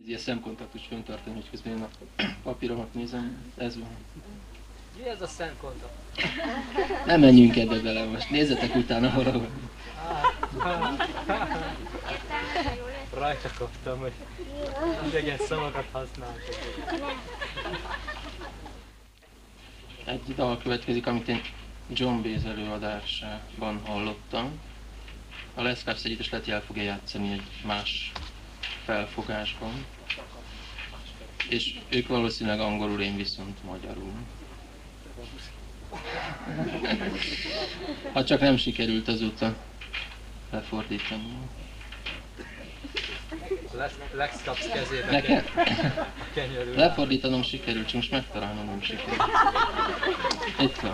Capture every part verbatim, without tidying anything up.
ilyen szemkontaktus föntartani, hogy közben én a papíromat nézem, ez van. Mi ez a szemkontakt? Nem menjünk ebbe bele most, nézzetek utána valahol. Rajta kaptam, hogy idegen szavakat használtak. Egy dal következik, amit én John Baez előadásában hallottam. A Les Cars együttes el fogja játszani egy más felfogásban. És ők valószínűleg angolul, én viszont magyarul. Ha csak nem sikerült azóta lefordítani. Lex Caps kezébe Nekem kenyerül. lefordítanom sikerült, csak most megtalálnom nem sikerült. Itt van.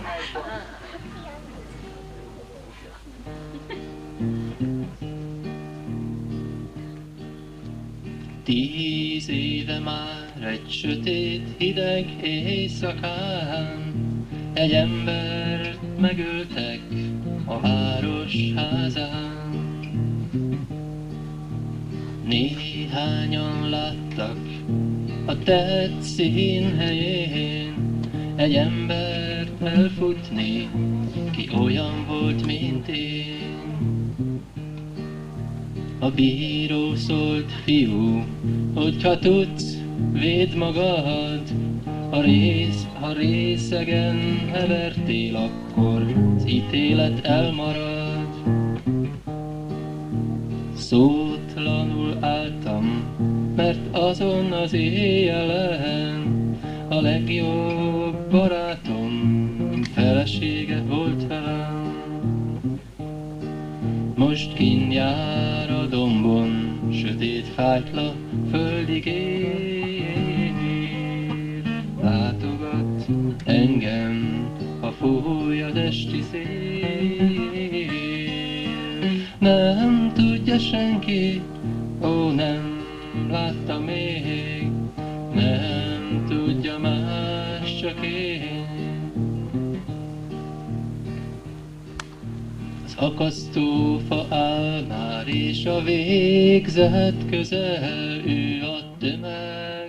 Tíz éve már egy sötét, hideg éjszakán egy embert megöltek a város házán. Néhányan láttak a tett színhelyén egy embert elfutni, ki olyan volt, mint én. A bíró szólt: fiú, hogyha tudsz, védd magad, ha, rész, ha részegen hevertél, akkor az ítélet elmarad. Szótlanul álltam, mert azon az éjjelen a legjobb barátom felesége volt velem. Most kinn jár a dombon, sötét fájtla földig ér. Látogat engem, ha fúj az esti szél. Nem tudja senki, ó, nem látta még, nem tudja más, csak én. Az akasztófa áll már, és a végzet közel, ő a tömeg